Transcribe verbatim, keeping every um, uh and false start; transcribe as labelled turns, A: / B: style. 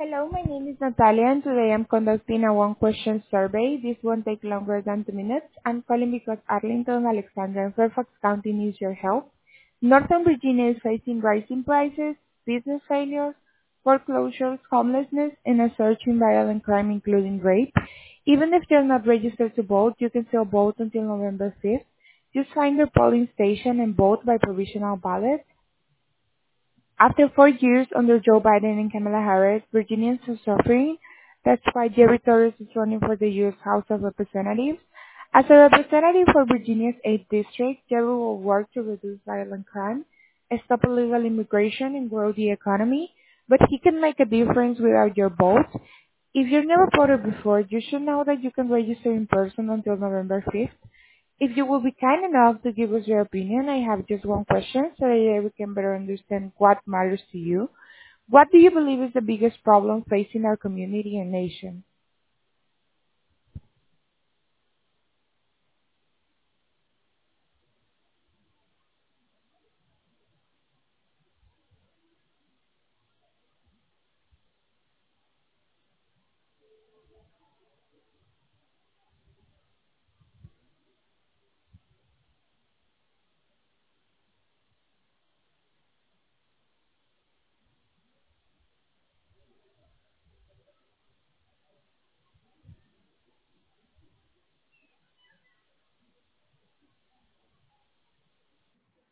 A: Hello, my name is Natalia, and today I'm conducting a one-question survey. This won't take longer than two minutes. I'm calling because Arlington, Alexandria, and Fairfax County needs your help. Northern Virginia is facing rising prices, business failures, foreclosures, homelessness, and a surge in violent crime, including rape. Even if you're not registered to vote, you can still vote until November fifth. Just find your polling station and vote by provisional ballot. After four years under Joe Biden and Kamala Harris, Virginians are suffering. That's why Jerry Torres is running for the U S House of Representatives. As a representative for Virginia's eighth District, Jerry will work to reduce violent crime, stop illegal immigration, and grow the economy. But he can make a difference without your vote. If you've never voted before, you should know that you can register in person until November fifth. If you will be kind enough to give us your opinion, I have just one question so that we can better understand what matters to you. What do you believe is the biggest problem facing our community and nation?